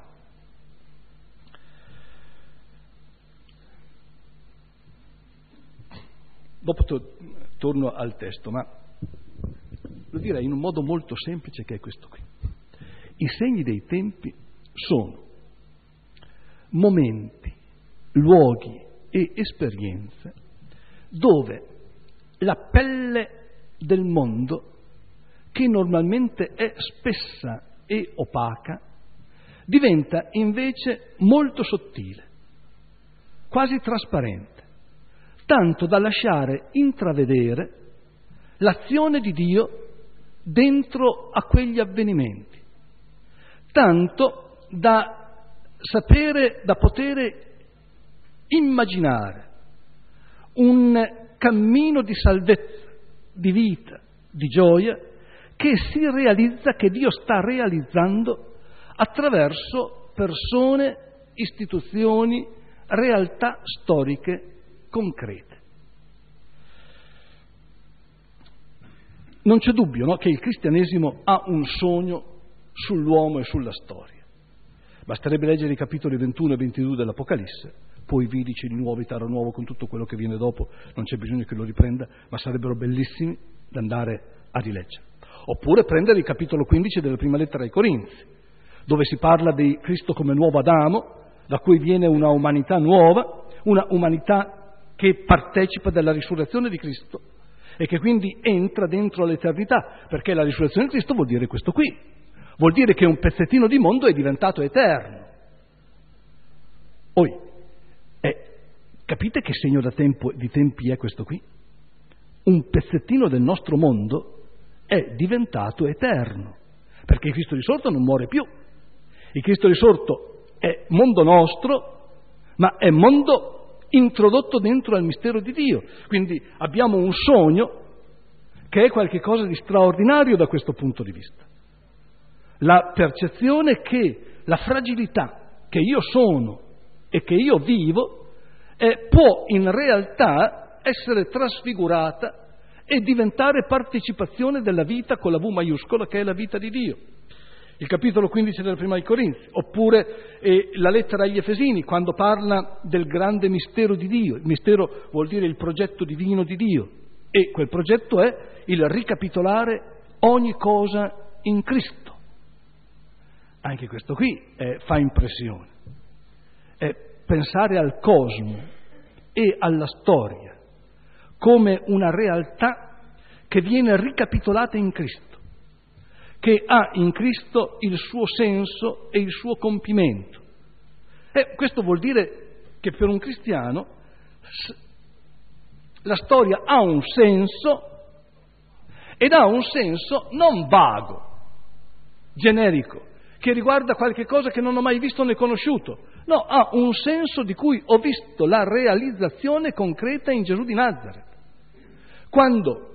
Dopo to- torno al testo, ma lo direi in un modo molto semplice, che è questo qui. I segni dei tempi sono momenti, luoghi e esperienze dove la pelle del mondo, che normalmente è spessa e opaca, diventa invece molto sottile, quasi trasparente, tanto da lasciare intravedere l'azione di Dio dentro a quegli avvenimenti, tanto da sapere, da poter immaginare un cammino di salvezza, di vita, di gioia, che si realizza, che Dio sta realizzando attraverso persone, istituzioni, realtà storiche concrete. Non c'è dubbio, no, che il cristianesimo ha un sogno sull'uomo e sulla storia. Basterebbe leggere i capitoli ventuno e ventidue dell'Apocalisse, poi vidi cieli nuovi, terra nuova, con tutto quello che viene dopo, non c'è bisogno che lo riprenda, ma sarebbero bellissimi da andare a rileggere. Oppure prendere il capitolo quindici della prima lettera ai Corinzi, dove si parla di Cristo come nuovo Adamo, da cui viene una umanità nuova, una umanità che partecipa della risurrezione di Cristo e che quindi entra dentro l'eternità, perché la risurrezione di Cristo vuol dire questo qui, vuol dire che un pezzettino di mondo è diventato eterno. Poi, eh, capite che segno da tempo, di tempi è questo qui? Un pezzettino del nostro mondo è diventato eterno, perché il Cristo risorto non muore più. Il Cristo risorto è mondo nostro, ma è mondo introdotto dentro al mistero di Dio. Quindi abbiamo un sogno che è qualcosa di straordinario da questo punto di vista. La percezione che la fragilità che io sono e che io vivo eh, può in realtà essere trasfigurata e diventare partecipazione della vita con la V maiuscola, che è la vita di Dio. Il capitolo quindici della Prima ai Corinzi, oppure eh, la lettera agli Efesini, quando parla del grande mistero di Dio. Il mistero vuol dire il progetto divino di Dio, e quel progetto è il ricapitolare ogni cosa in Cristo. Anche questo qui eh, fa impressione. È pensare al cosmo e alla storia come una realtà che viene ricapitolata in Cristo, che ha in Cristo il suo senso e il suo compimento. E questo vuol dire che per un cristiano la storia ha un senso, ed ha un senso non vago, generico, che riguarda qualche cosa che non ho mai visto né conosciuto. No, ha un senso di cui ho visto la realizzazione concreta in Gesù di Nazareth. Quando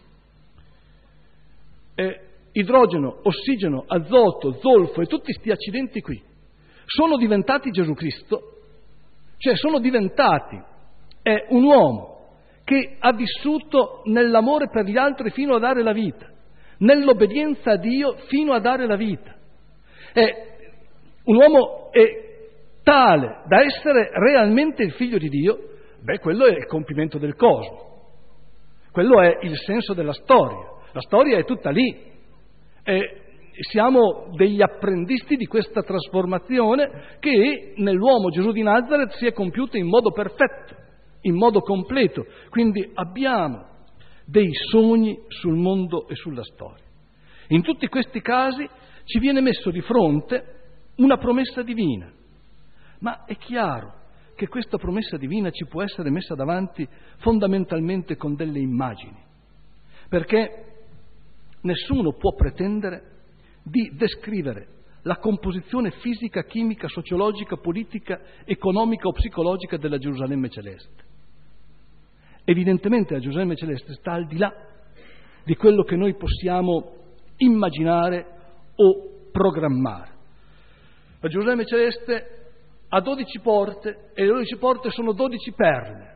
eh, idrogeno, ossigeno, azoto, zolfo e tutti questi accidenti qui sono diventati Gesù Cristo, cioè sono diventati è un uomo che ha vissuto nell'amore per gli altri fino a dare la vita, nell'obbedienza a Dio fino a dare la vita. È un uomo è tale da essere realmente il figlio di Dio. Beh, quello è il compimento del cosmo, quello è il senso della storia. La storia è tutta lì. E siamo degli apprendisti di questa trasformazione che nell'uomo Gesù di Nazareth si è compiuta in modo perfetto, in modo completo. Quindi abbiamo dei sogni sul mondo e sulla storia. In tutti questi casi ci viene messo di fronte una promessa divina, ma è chiaro che questa promessa divina ci può essere messa davanti fondamentalmente con delle immagini, perché nessuno può pretendere di descrivere la composizione fisica, chimica, sociologica, politica, economica o psicologica della Gerusalemme celeste. Evidentemente la Gerusalemme celeste sta al di là di quello che noi possiamo immaginare o programmare. La Gerusalemme celeste ha dodici porte e le dodici porte sono dodici perle.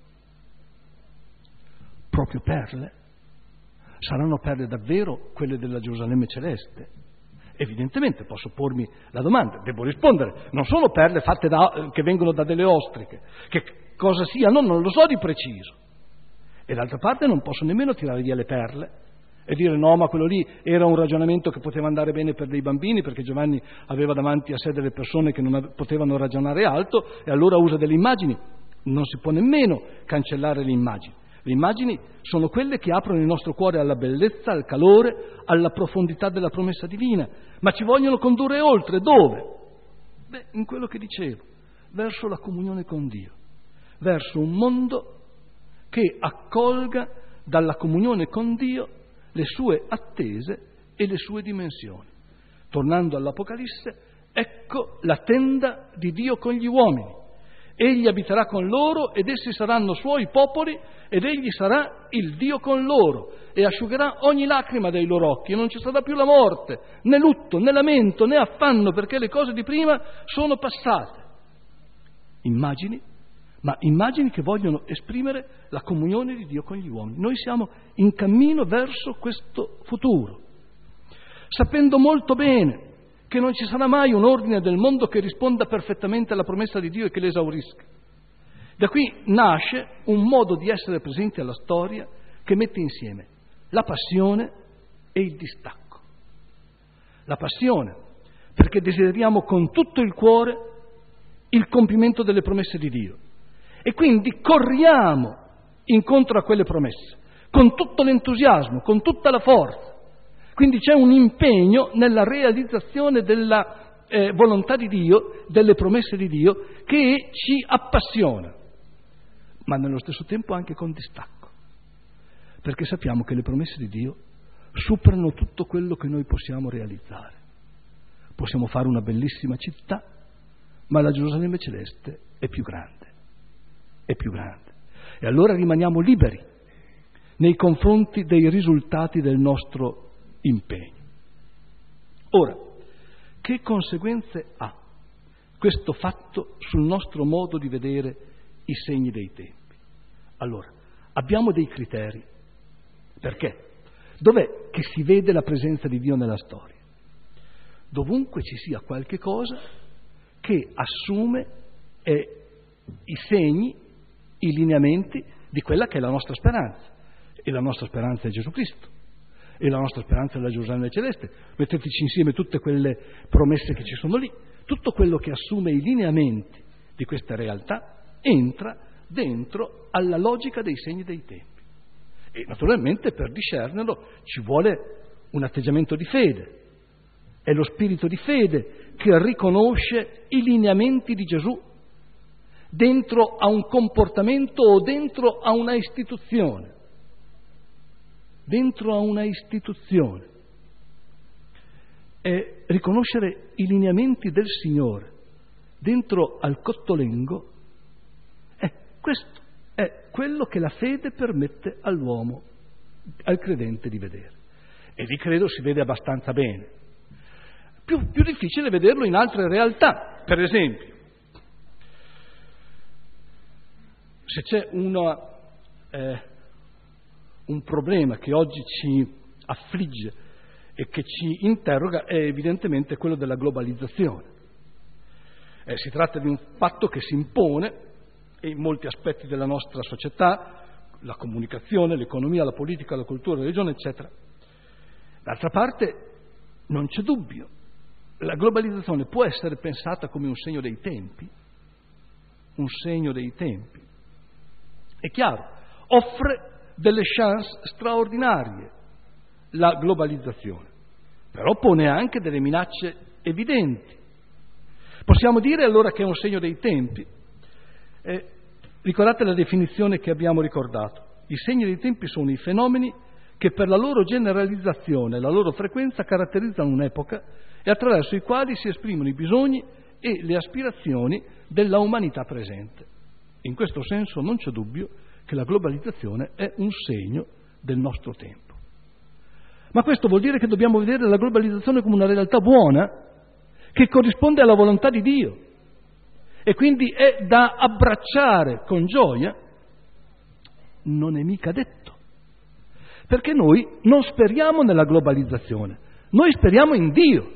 Proprio perle? Saranno perle davvero quelle della Gerusalemme celeste? Evidentemente posso pormi la domanda, devo rispondere. Non sono perle fatte da, che vengono da delle ostriche. Che cosa siano non lo so di preciso. E d'altra parte non posso nemmeno tirare via le perle e dire no, ma quello lì era un ragionamento che poteva andare bene per dei bambini, perché Giovanni aveva davanti a sé delle persone che non ave- potevano ragionare alto, e allora usa delle immagini. Non si può nemmeno cancellare le immagini. Le immagini sono quelle che aprono il nostro cuore alla bellezza, al calore, alla profondità della promessa divina, ma ci vogliono condurre oltre. Dove? Beh, in quello che dicevo, verso la comunione con Dio, verso un mondo che accolga dalla comunione con Dio le sue attese e le sue dimensioni. Tornando all'Apocalisse, ecco la tenda di Dio con gli uomini. Egli abiterà con loro ed essi saranno suoi popoli ed egli sarà il Dio con loro e asciugherà ogni lacrima dai loro occhi e non ci sarà più la morte, né lutto, né lamento, né affanno, perché le cose di prima sono passate. Immagini, ma immagini che vogliono esprimere la comunione di Dio con gli uomini. Noi siamo in cammino verso questo futuro, sapendo molto bene che non ci sarà mai un ordine del mondo che risponda perfettamente alla promessa di Dio e che l'esaurisca. Da qui nasce un modo di essere presenti alla storia che mette insieme la passione e il distacco. La passione, perché desideriamo con tutto il cuore il compimento delle promesse di Dio e quindi corriamo incontro a quelle promesse con tutto l'entusiasmo, con tutta la forza. Quindi c'è un impegno nella realizzazione della eh, volontà di Dio, delle promesse di Dio, che ci appassiona, ma nello stesso tempo anche con distacco, perché sappiamo che le promesse di Dio superano tutto quello che noi possiamo realizzare. Possiamo fare una bellissima città, ma la Gerusalemme celeste è più grande, è più grande. E allora rimaniamo liberi nei confronti dei risultati del nostro impegno. Ora, che conseguenze ha questo fatto sul nostro modo di vedere i segni dei tempi? Allora, abbiamo dei criteri Perché? Dov'è che si vede la presenza di Dio nella storia? Dovunque ci sia qualche cosa che assume eh, i segni, i lineamenti di quella che è la nostra speranza. E la nostra speranza è Gesù Cristo. E la nostra speranza è la Gerusalemme celeste. Metteteci insieme tutte quelle promesse che ci sono lì. Tutto quello che assume i lineamenti di questa realtà entra dentro alla logica dei segni dei tempi. E naturalmente per discernerlo ci vuole un atteggiamento di fede. È lo spirito di fede che riconosce i lineamenti di Gesù dentro a un comportamento o dentro a una istituzione. Dentro a una istituzione. È riconoscere i lineamenti del Signore dentro al cottolengo. Eh, questo è quello che la fede permette all'uomo, al credente di vedere. E lì credo si vede abbastanza bene. Più, più difficile vederlo in altre realtà. Per esempio, se c'è una, eh, un problema che oggi ci affligge e che ci interroga, è evidentemente quello della globalizzazione. Eh, si tratta di un fatto che si impone in molti aspetti della nostra società, la comunicazione, l'economia, la politica, la cultura, la religione, eccetera. D'altra parte, non c'è dubbio, la globalizzazione può essere pensata come un segno dei tempi, un segno dei tempi. È chiaro, offre delle chance straordinarie la globalizzazione, però pone anche delle minacce evidenti. Possiamo dire allora che è un segno dei tempi? Eh, ricordate la definizione che abbiamo ricordato. I segni dei tempi sono i fenomeni che per la loro generalizzazione e la loro frequenza caratterizzano un'epoca e attraverso i quali si esprimono i bisogni e le aspirazioni della umanità presente. In questo senso non c'è dubbio che la globalizzazione è un segno del nostro tempo. Ma questo vuol dire che dobbiamo vedere la globalizzazione come una realtà buona che corrisponde alla volontà di Dio e quindi è da abbracciare con gioia? Non è mica detto, perché noi non speriamo nella globalizzazione, noi speriamo in Dio,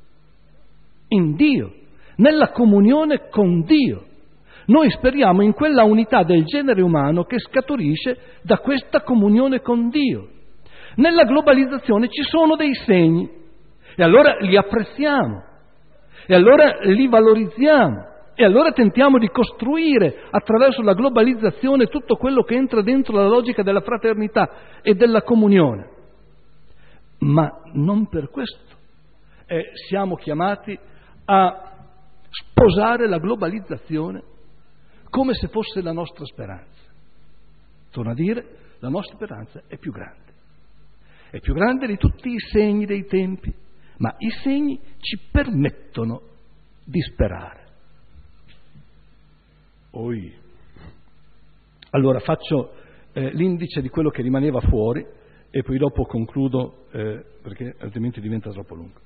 in Dio, nella comunione con Dio. Noi speriamo in quella unità del genere umano che scaturisce da questa comunione con Dio. Nella globalizzazione ci sono dei segni e allora li apprezziamo e allora li valorizziamo e allora tentiamo di costruire attraverso la globalizzazione tutto quello che entra dentro la logica della fraternità e della comunione. Ma non per questo eh, siamo chiamati a sposare la globalizzazione come se fosse la nostra speranza. Torno a dire, la nostra speranza è più grande. È più grande di tutti i segni dei tempi, ma i segni ci permettono di sperare. Oi. Allora faccio eh, l'indice di quello che rimaneva fuori e poi dopo concludo eh, perché altrimenti diventa troppo lungo.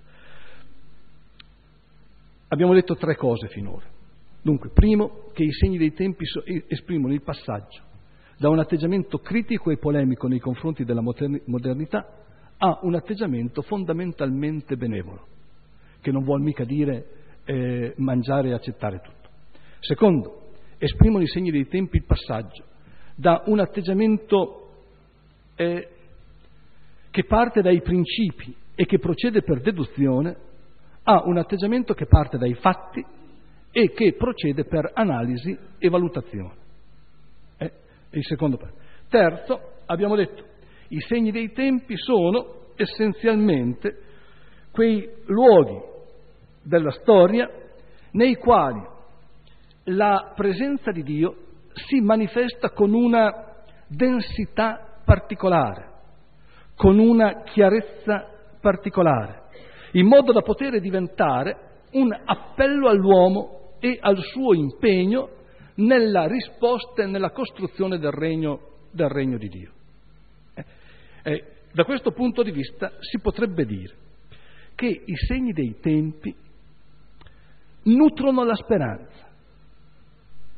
Abbiamo detto tre cose finora. Dunque, primo, che i segni dei tempi so- esprimono il passaggio da un atteggiamento critico e polemico nei confronti della modernità a un atteggiamento fondamentalmente benevolo, che non vuol mica dire eh, mangiare e accettare tutto. Secondo, esprimono i segni dei tempi il passaggio da un atteggiamento eh, che parte dai principi e che procede per deduzione a un atteggiamento che parte dai fatti e che procede per analisi e valutazione. Eh, è il secondo passo. Terzo, abbiamo detto, i segni dei tempi sono essenzialmente quei luoghi della storia nei quali la presenza di Dio si manifesta con una densità particolare, con una chiarezza particolare, in modo da poter diventare un appello all'uomo e al suo impegno nella risposta e nella costruzione del regno, del regno di Dio. Eh, eh, da questo punto di vista si potrebbe dire che i segni dei tempi nutrono la speranza.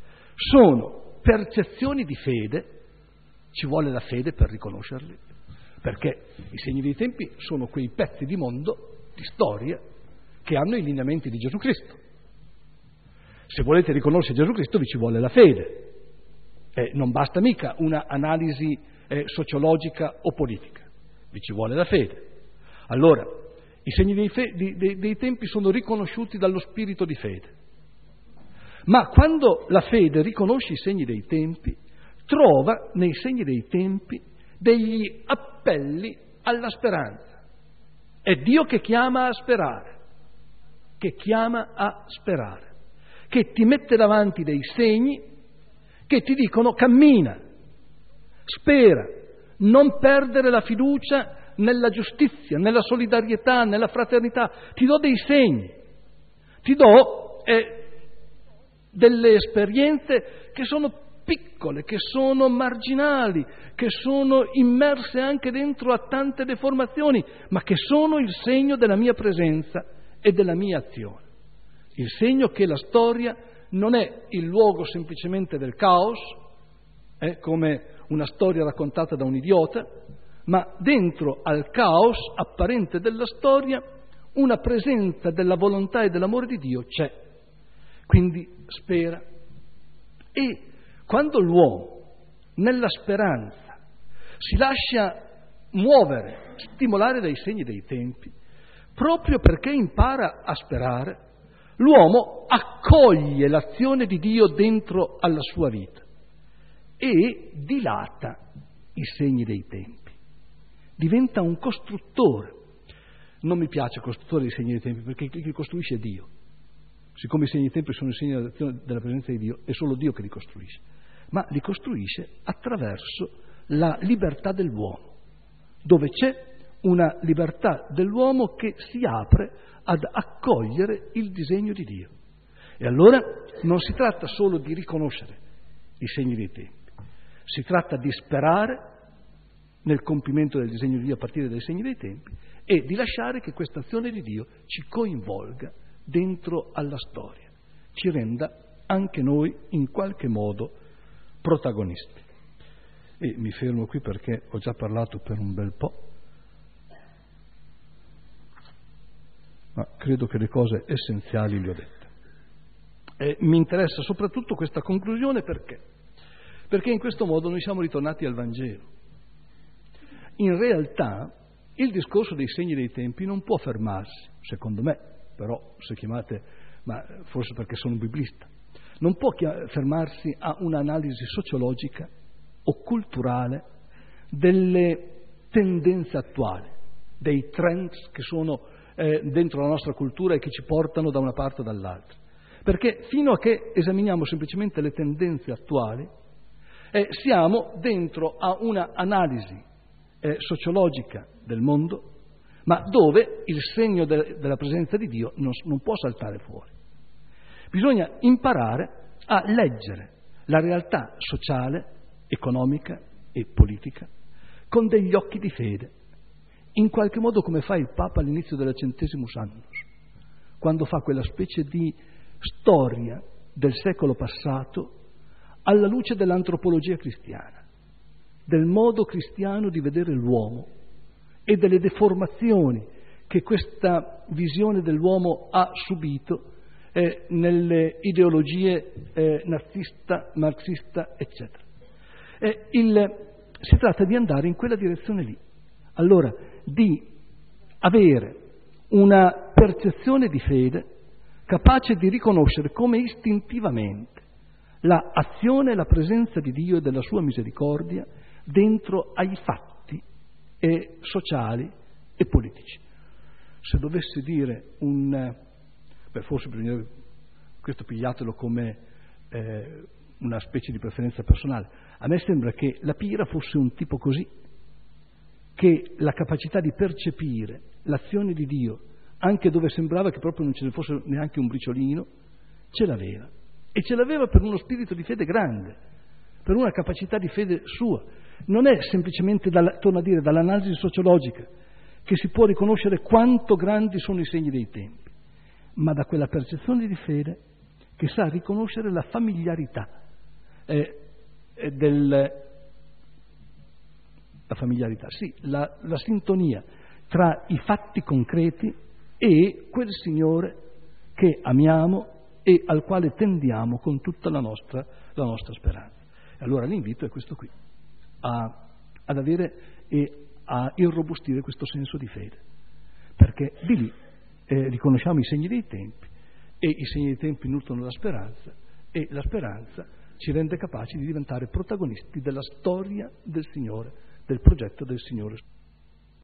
Sono percezioni di fede, ci vuole la fede per riconoscerli, perché i segni dei tempi sono quei pezzi di mondo, di storia, che hanno i lineamenti di Gesù Cristo. Se volete riconoscere Gesù Cristo vi ci vuole la fede, eh, non basta mica una analisi eh, sociologica o politica, vi ci vuole la fede. Allora, i segni dei, fe- di, dei, dei tempi sono riconosciuti dallo spirito di fede, ma quando la fede riconosce i segni dei tempi, trova nei segni dei tempi degli appelli alla speranza. È Dio che chiama a sperare, che chiama a sperare, che ti mette davanti dei segni che ti dicono cammina, spera, non perdere la fiducia nella giustizia, nella solidarietà, nella fraternità. Ti do dei segni, ti do eh, delle esperienze che sono piccole, che sono marginali, che sono immerse anche dentro a tante deformazioni, ma che sono il segno della mia presenza e della mia azione. Il segno che la storia non è il luogo semplicemente del caos, è come una storia raccontata da un idiota, ma dentro al caos apparente della storia una presenza della volontà e dell'amore di Dio c'è. Quindi spera. E quando l'uomo, nella speranza, si lascia muovere, stimolare dai segni dei tempi, proprio perché impara a sperare, l'uomo accoglie l'azione di Dio dentro alla sua vita e dilata i segni dei tempi. Diventa un costruttore. Non mi piace costruttore dei segni dei tempi, perché chi li costruisce è Dio. Siccome i segni dei tempi sono i segni dell'azione della presenza di Dio, è solo Dio che li costruisce. Ma li costruisce attraverso la libertà dell'uomo, dove c'è una libertà dell'uomo che si apre ad accogliere il disegno di Dio. E allora non si tratta solo di riconoscere i segni dei tempi, si tratta di sperare nel compimento del disegno di Dio a partire dai segni dei tempi e di lasciare che questa azione di Dio ci coinvolga dentro alla storia, ci renda anche noi in qualche modo protagonisti. E mi fermo qui perché ho già parlato per un bel po', ma credo che le cose essenziali le ho dette. E mi interessa soprattutto questa conclusione perché? Perché in questo modo noi siamo ritornati al Vangelo. In realtà il discorso dei segni dei tempi non può fermarsi, secondo me, però se chiamate, ma forse perché sono un biblista, non può fermarsi a un'analisi sociologica o culturale delle tendenze attuali, dei trends che sono eh, dentro la nostra cultura e che ci portano da una parte o dall'altra. Perché fino a che esaminiamo semplicemente le tendenze attuali, eh, siamo dentro a una analisi eh, sociologica del mondo, ma dove il segno de- della presenza di Dio non, non può saltare fuori. Bisogna imparare a leggere la realtà sociale, economica e politica con degli occhi di fede, in qualche modo come fa il Papa all'inizio del Centesimus Annus, quando fa quella specie di storia del secolo passato alla luce dell'antropologia cristiana, del modo cristiano di vedere l'uomo e delle deformazioni che questa visione dell'uomo ha subito eh, nelle ideologie eh, nazista, marxista, eccetera. Eh, il, si tratta di andare in quella direzione lì. Allora, di avere una percezione di fede capace di riconoscere come istintivamente la azione e la presenza di Dio e della sua misericordia dentro ai fatti e sociali e politici. Se dovessi dire un... beh, forse bisogna, questo pigliatelo come eh, una specie di preferenza personale. A me sembra che la pira fosse un tipo così, che la capacità di percepire l'azione di Dio, anche dove sembrava che proprio non ce ne fosse neanche un briciolino, ce l'aveva. E ce l'aveva per uno spirito di fede grande, per una capacità di fede sua. Non è semplicemente, dalla, torno a dire, dall'analisi sociologica che si può riconoscere quanto grandi sono i segni dei tempi, ma da quella percezione di fede che sa riconoscere la familiarità eh, del, la familiarità, sì, la, la sintonia tra i fatti concreti e quel Signore che amiamo e al quale tendiamo con tutta la nostra, la nostra speranza. E allora l'invito è questo qui, a, ad avere e a irrobustire questo senso di fede, perché di lì eh, riconosciamo i segni dei tempi, e i segni dei tempi nutrono la speranza, e la speranza ci rende capaci di diventare protagonisti della storia del Signore, del progetto del Signore.